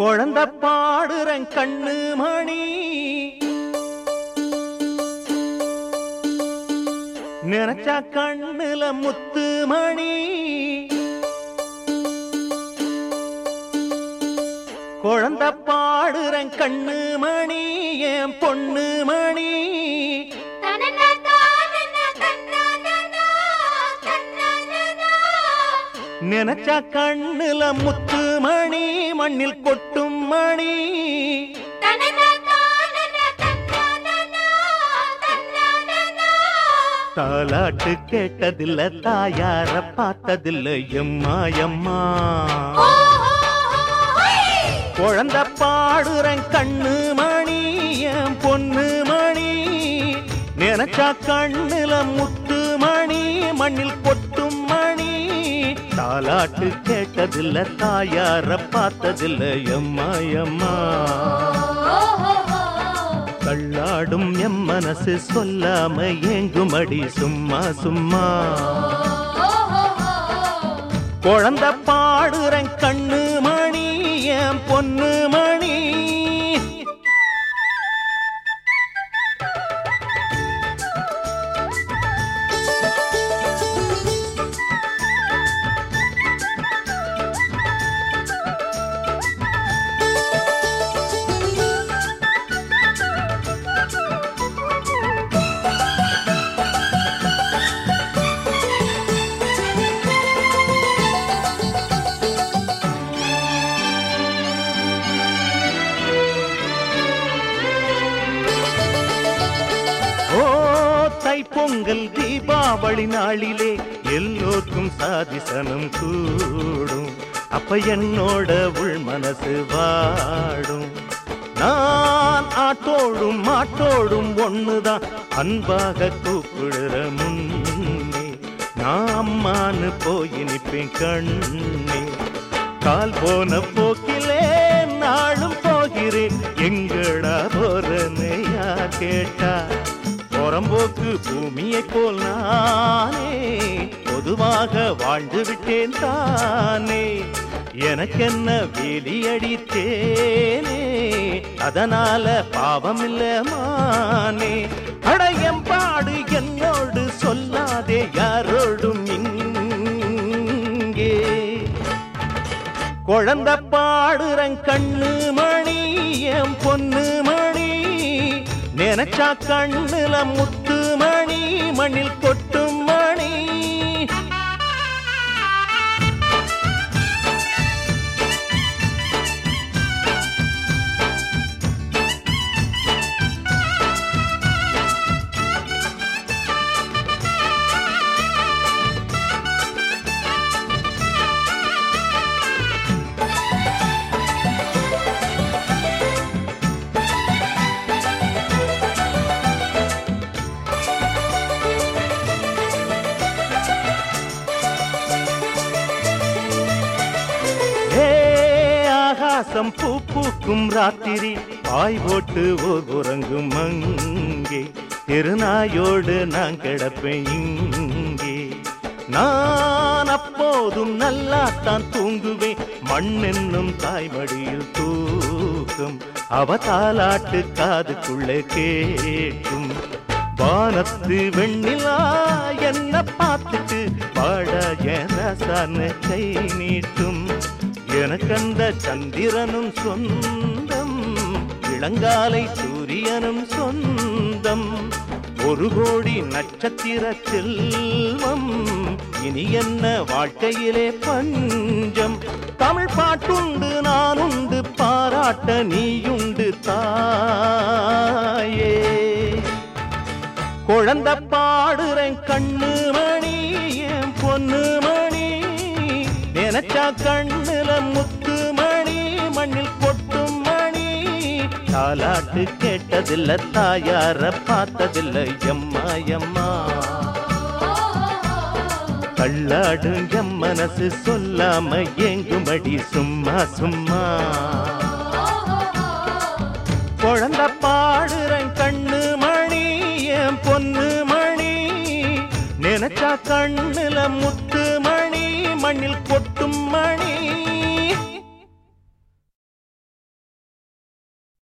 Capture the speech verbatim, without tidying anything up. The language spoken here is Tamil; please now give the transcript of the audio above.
குழந்தை பாடுறன் கண்ணு மணி நினைச்சா கண்ணுல முத்து மணி குழந்தை பாடுறன் கண்ணு மணி என் பொண்ணு மணி நினைச்சா கண்ணுல முத்து மணி மண்ணில் கொட்டும் மணி தாலாட்டு கேட்டதில்ல தாயார பார்த்ததில்ல எம்மா எம்மா குழந்தை பாடுறன் கண்ணு மணி என் பொண்ணு மணி நினைச்சா கண்ணுல முத்து மணி மண்ணில் கொட்டும் மணி தாலாட்டு கேட்டதில்ல தாயார பார்த்ததில்ல எம்மா எம்மா தள்ளாடும் எம் மனசு சொல்லாம ஏங்குமடி சும்மா சும்மா குழந்தை பாடுறன் கண்ணு மணி என் பொண்ணு மணி பொங்கல் தீபாவளி நாளிலே எல்லோருக்கும் சாதிசனம் கூடும் அப்ப என்னோட உள் மனசு வாடும் நான் ஆட்டோடும் மாட்டோடும் ஒண்ணுதான் அன்பாக கூப்பிடுற முன்னே நான் அம்மானு போய் நிப்பேன் கண்ணே கால் போன போக்கிலே நாளும் போகிறேன் எங்கடா போறன்னு யார் கேட்டா புறம்போக்கு பூமியை போல் நானே பொதுவாக வாழ்ந்து விட்டேன் தானே எனக்கென்ன வேலி அடித்தேனே அதனால பாவம் இல்ல மானே அடையம்பாடு என்னோடு சொல்லாதே யாரோடும் இங்கே குழந்தை பாடுறன் கண்ணு மணி என் பொண்ணு மணி நினைச்சா கண்ணுல முத்து மணி மண்ணில் கொட்டும் மணி பூ பூக்கும் ராத்திரி பாய் போட்டு ஓர் உறங்கும் அங்கே திருநாயோடு நான் கிடப்பேன் இங்கே நான் அப்போதும் நல்லாத்தான் தூங்குவேன் மண்ணென்னும் தாய்மடியில் தூக்கும் அவ தாலாட்டு காதுக்குள்ளே கேட்கும் வானத்து வெண்ணிலா என்ன பார்த்துட்டு வாழ என் ரசான்னு கை நீட்டும் எனக்கந்த சந்திரனும் சொந்தம் இளங்காலை சூரியனும் சொந்தம் ஒரு கோடி நட்சத்திர செல்வம் இனி என்ன வாழ்க்கையிலே பஞ்சம் தமிழ் பாட்டுண்டு நானுண்டு பாராட்ட நீயுண்டு தாயே குழந்தை பாடுறன் கண்ணு மணி என் பொண்ணு மணி நினைச்சா கண்ணுல முத்து மணி மண்ணில் கொட்டும் மணி தாலாட்டு கேட்டதில்ல தாயார பார்த்ததில்ல எம்மா எம்மா தள்ளாடும் எம் மனசு சொல்லாம ஏங்குமடி சும்மா சும்மா குழந்தை பாடுறன் கண்ணு மணி என் பொண்ணு மணி நினைச்சா கண்ணுல முத்து மணி மண்ணில் கொட்டும் மணி